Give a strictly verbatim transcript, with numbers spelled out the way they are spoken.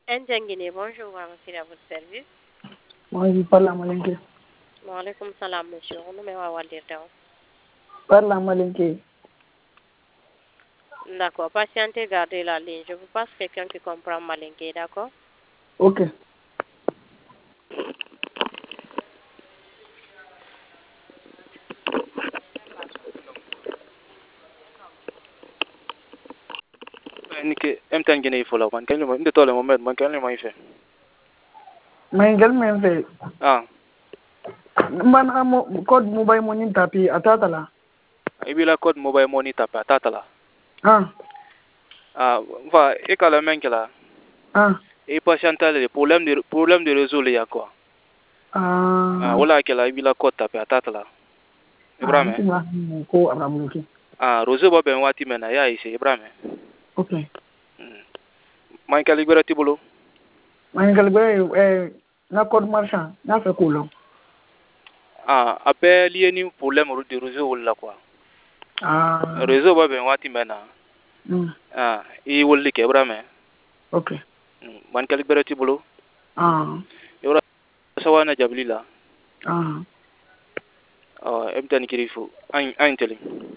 N'Diangé, bonjour, monsieur, à votre service. Moi, je parle en malinké. Wa alaikum salam, monsieur. On me va waldir taw. Parle en malinké. D'accord, patientez, gardez la ligne. Je vous passe quelqu'un qui comprend malinké, d'accord? Ok. Nike emtan gene ifolo man kan mo inde tole mo med man kan le mo ife Maingel men fe. ah Man amo code mobile money tapi atata la. ibila code mobile money tapa tatala Ah. ah va e kala menkela Ah. e patientale le problème de problème de réseau le ya quoi Ah. ah wala kala ibila code tapa tatala Ah, ibrahim ntima ko aramuki. ah réseau ba ben wati mena ya ise ibrahim Ok. man kala liberati bolo Maingel be eh na code marchand na fe ko lo. ah appel lié ni problème de réseau wala quoi Ah. réseau ba ben wati mena Mm. ah i wolli ke ibrahim Ok. man kala liberati bolo Ah. yora sawana jablila Ah. ah emtan kirifu an an tele